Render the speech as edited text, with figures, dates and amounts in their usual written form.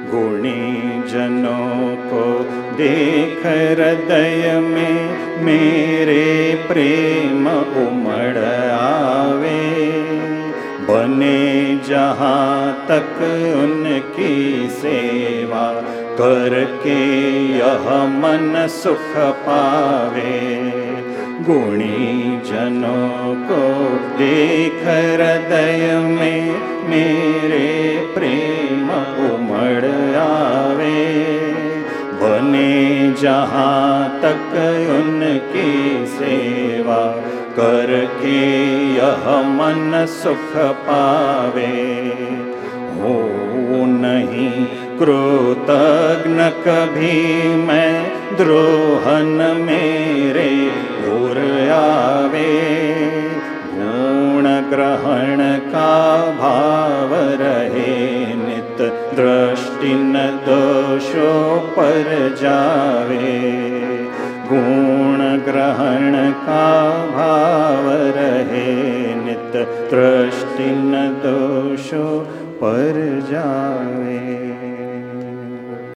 गुणी जनों को देख हृदय में मेरे प्रेम उमड़ आवे। बने जहाँ तक उनकी सेवा करके यह मन सुख पावे। गुणी जनों को देख हृदय में मेरे प्रेम उमड़ आवे। बने जहाँ तक उनकी सेवा करके यह मन सुख पावे। हो नहीं कृतघ्न कभी मैं द्रोहन मेरे उर आवे। गुण ग्रहण का भाव रहे नित दृष्टि न दोषों पर जावे। गुण ग्रहण का भाव रहे नित दृष्टि न दोषों पर जावे।